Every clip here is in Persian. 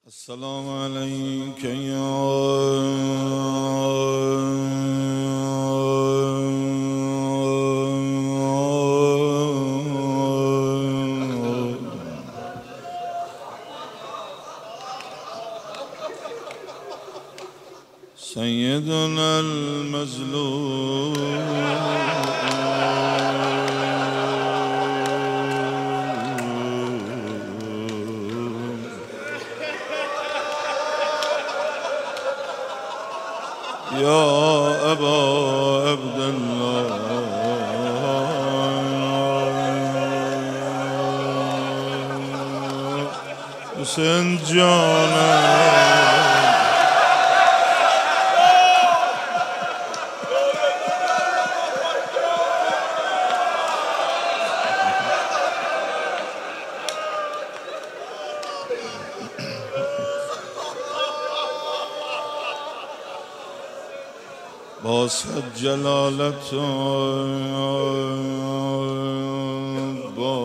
السلام عليك يا سيدنا المظلوم. يا أبا عبد الله حسین جانم، با صد جلالت با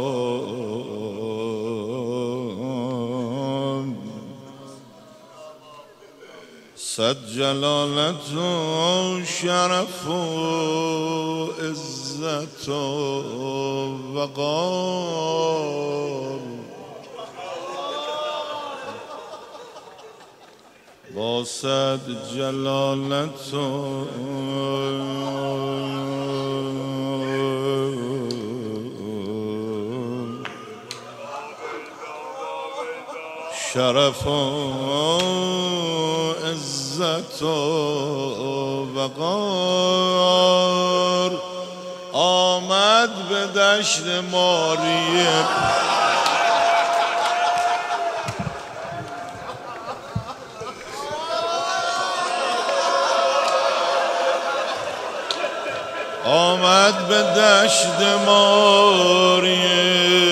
صد جلالت و شرف و عزت و وقار، با صد جلالت و شرف و عزت و وقار آمد به دشت ماریه. آمد به دشت ماریه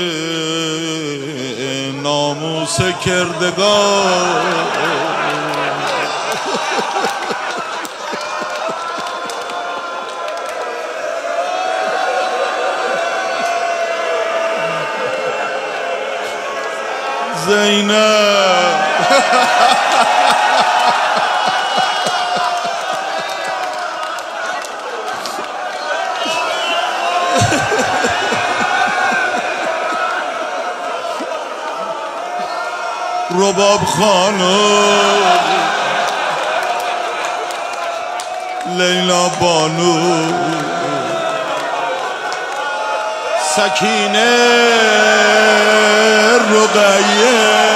ناموس کردگار، زینب رباب خانم، لیلا بانو، سکینه رقیه،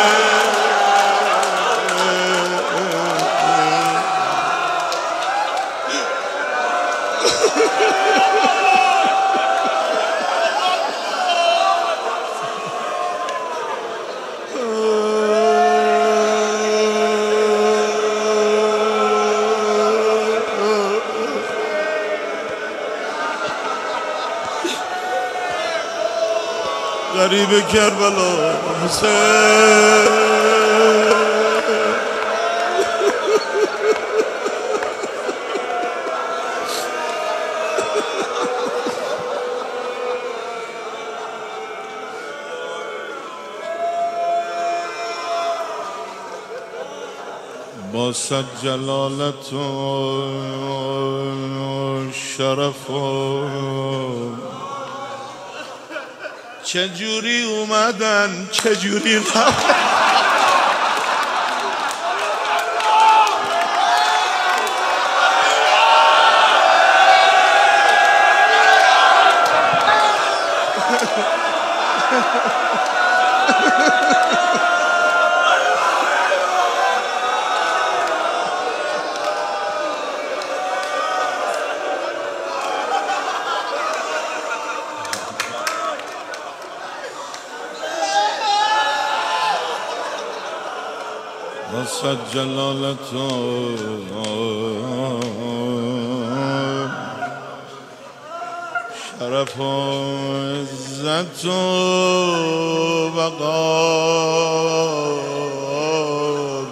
غریب کربلا حسین. با صد جلالت و شرف و چجوری اومدن چجوری رفتن، صد جلالت و شرف و عزت و وقار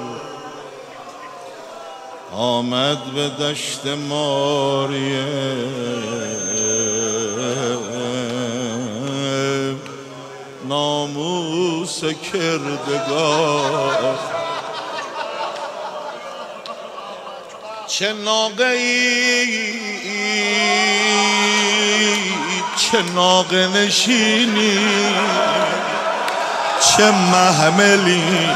آمد به دشت ماریه ناموس کردگار، چه ناقه‌ای چه ناقه نشینی چه محملی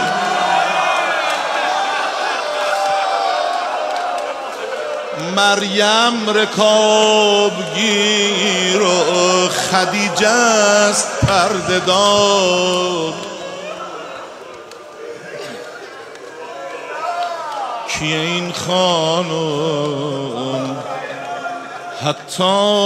مریم رکابگیر و خدیجه است پرده دار کیه این خانم حتی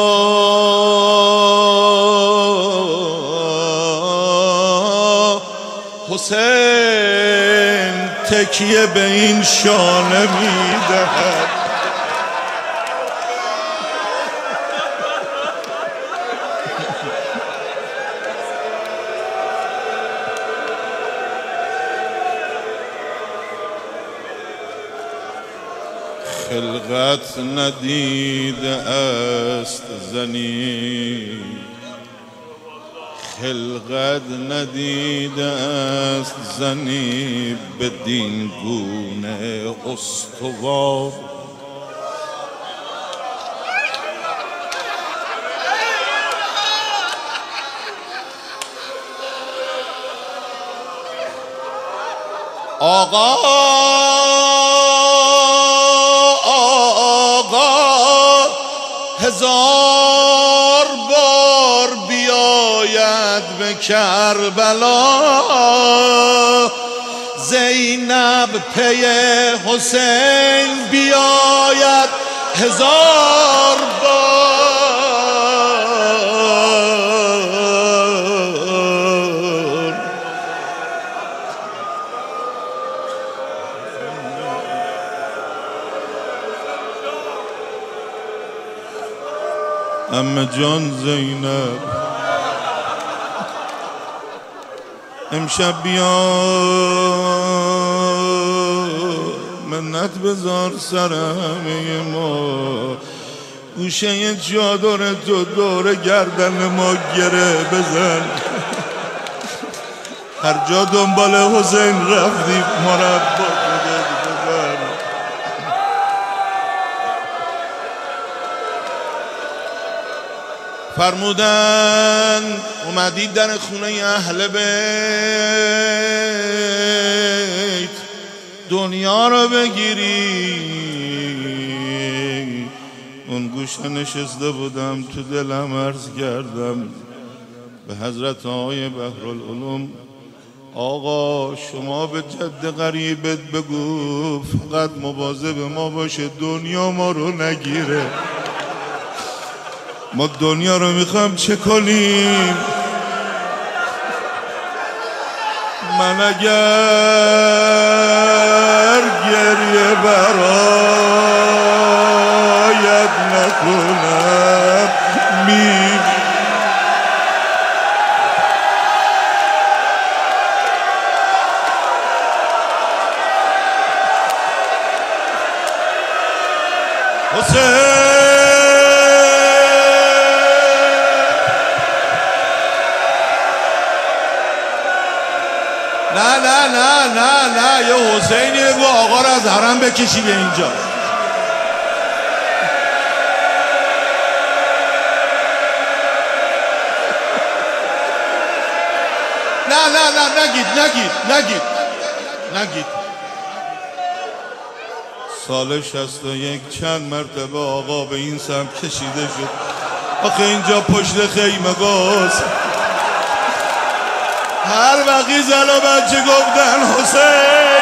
حسین تکیه به این شانه میدهد خلقت ندیده است زنی خلقت ندیده است زنی بدین گونه استوار آقا هزار بار بیاید به کربلا زینب پی حسین بیاید هزار بار عمه جان زینب امشب بیا منت بذار سر همه ما گوشه چادر تو دور گردن ما گره بزن هر جا دنبال حسین رفتی مربا خودت بزن فرمودن اومدید در خونه اهل بیت دنیا رو بگیری اون گوشه نشسته بودم تو دلم عرض کردم به حضرت آقای بحرالعلوم آقا شما به جد قریبت بگو فقط مواظب ما باشه دنیا ما رو نگیره ما دنیا رو میخوام چه کنیم من اگر گریه برایت نکنم حسین نه نه نه نه نه یه حسینی بگو آقا رو از حرم بکشی به اینجا نه نه نه نگید سال 61 چند مرتبه آقا به این سمت کشیده شد آخه اینجا پشت خیمه گاست هر وقتی زن و بچه گفتن حسین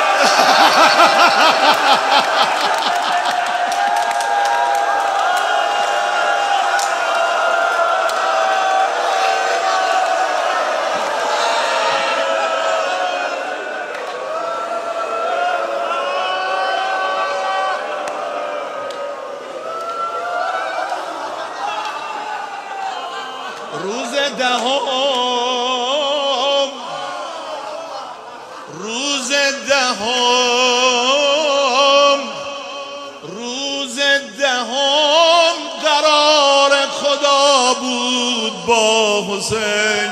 روز دهم قرار خدا بود با حسین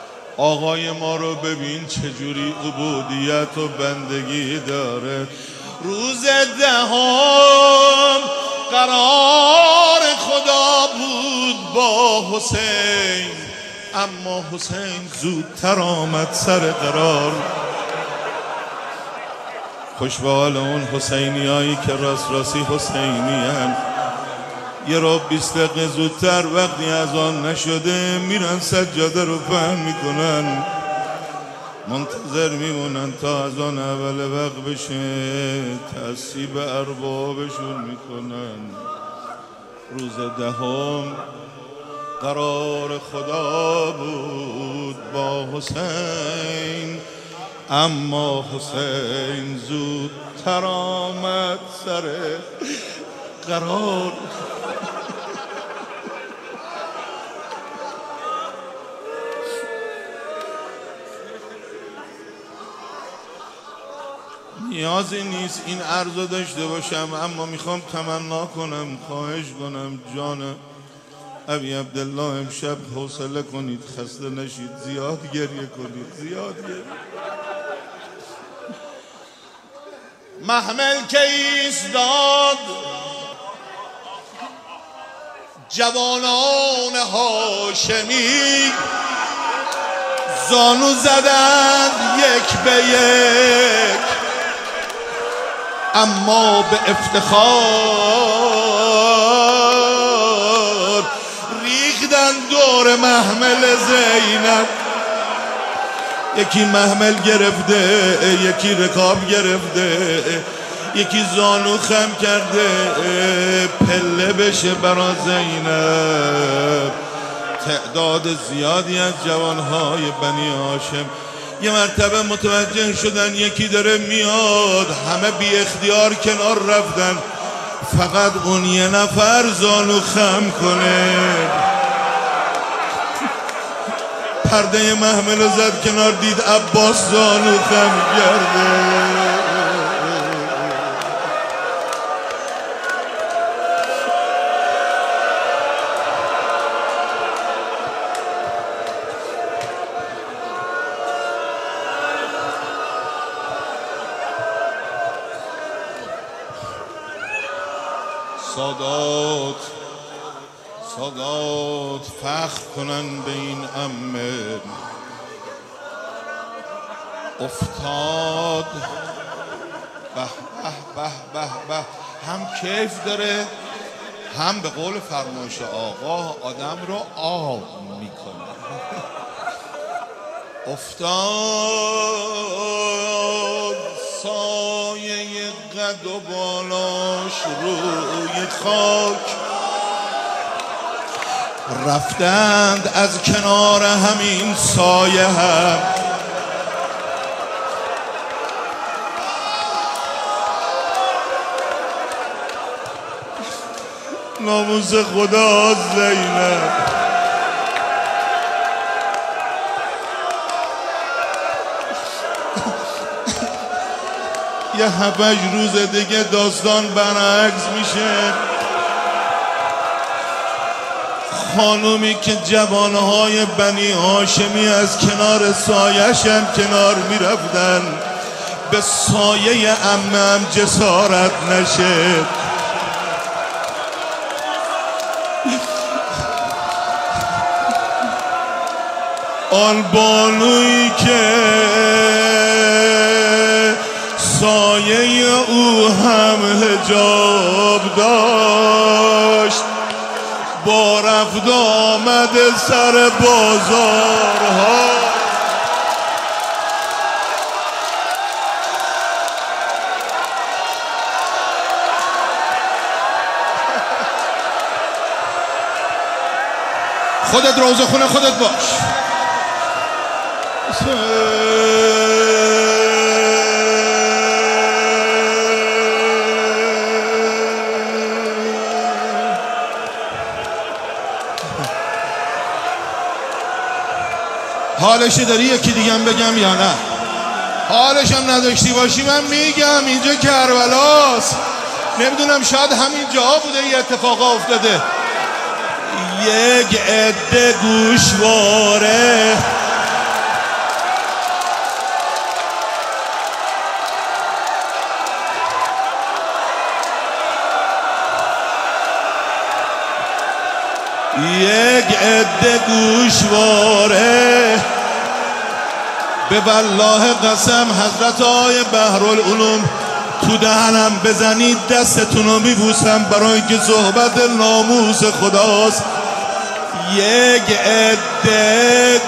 آقای ما رو ببین چجوری عبودیت و بندگی داره روز دهم قرار خدا بود با حسین، اما حسین زودتر آمد سر قرار. خوش به حال اون حسینیایی که راستی حسینیان، یه رو 20 دقیقه زودتر وقتی از آن نشده میرن سجاده رو پهن میکنن، منتظر میمونن تا از آن اول وقت بشه، تصیب اربابشون میکنن. روز دهم قرار خدا بود با حسین، اما حسین زودتر آمد سر قرار. نیازی نیست این عرضو داشته باشم، اما میخوام تمنا کنم، خواهش کنم جان ابی عبدالله امشب حوصله کنید، خسته نشید، زیاد گریه کنید، زیاد گریه. محمل که ایستاد جوانان هاشمی، زانو زدند یک به یک، اما به افتخار ریختن دور محمل زینب. یکی محمل گرفته، یکی رکاب گرفته، یکی زانو خم کرده پله بشه برا زینب. تعداد زیادی از جوانهای بنی هاشم یه مرتبه متوجه شدن یکی داره میاد، همه بی اختیار کنار رفتن، فقط اون یه نفر زانو خم کنه. پرده محمل زد کنار، دید عباس زانو خم کرده. سادات فخر کنن به این عمه، افتاد به به به به به، هم کیف داره، هم به قول فرمایش آقا آدم رو آب میکنه. افتاد سایه قد و بالاش روی خاک، رفتند از کنار همین سایه هم ناموس خدا زینب. یه 7 روز دیگه داستان برعکس میشه. خانومی که جوانهای بنی هاشمی از کنار سایش هم کنار میرفتن، به سایه عمم جسارت نشه. آن بانویی که سایه او هم حجاب داشت، با رفت آمد سر بازارها خودت روزه خونه خودت باش. حالشی داری یکی دیگم بگم یا نه؟ حالشم نداشتی باشی من میگم اینجا کربلاست. نمیدونم شاید همین جا بوده یه اتفاقا افتاده. یک عده گوشواره یک عده گوشواره به والله قسم حضرت آقای بحرالعلوم تو دهنم بزنید دستتون رو میبوسم برای که صحبت ناموس خداست. یک عده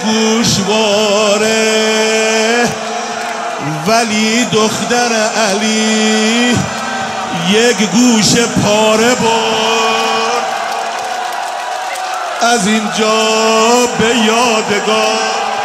گوشواره ولی دختر علی یک گوش پاره برد از اینجا به یادگار.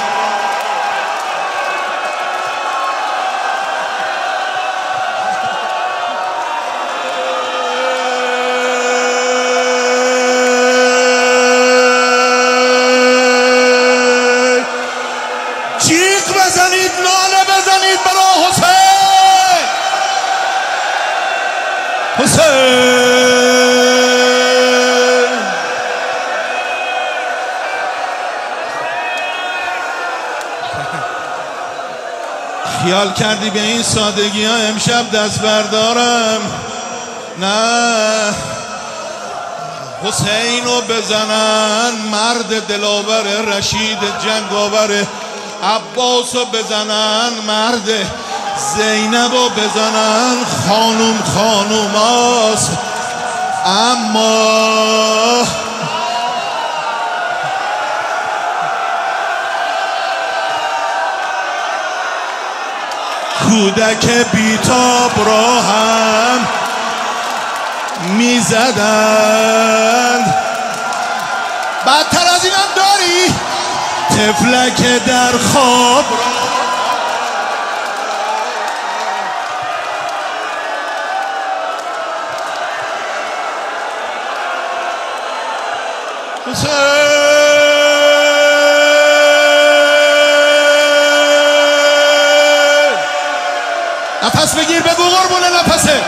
جیغ بزنید، ناله بزنید برای حسین. حسین خیال کردی به این سادگی ها امشب دست بردارم؟ نه، حسین رو بزنن مرد دلاور رشید جنگاور، عباس رو بزنن مرد، زینب رو بزنن خانوماست. اما کودک بیتاب را هم میزدند. بدتر از اینم داری؟ طفلک در خواب نفس بگیر، بگو قربون نفسه.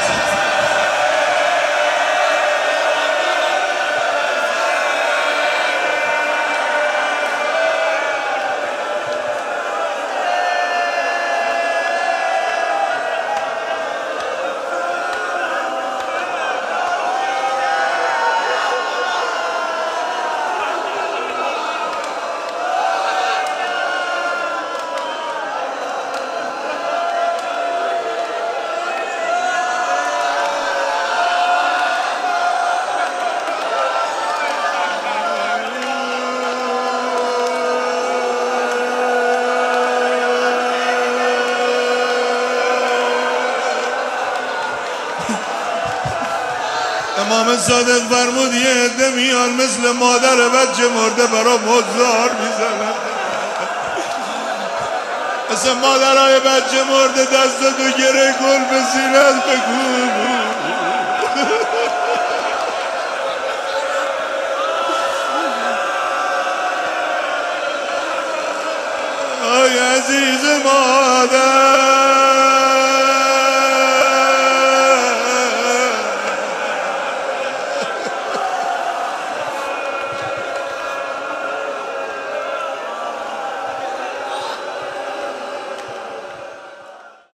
امام صادق فرمود یه عده میان مثل مادر بچه مرده برا مزار میزنن. مثل مادرهای بچه مرده دستتو گره کن به سینت بگو آی عزیز مادر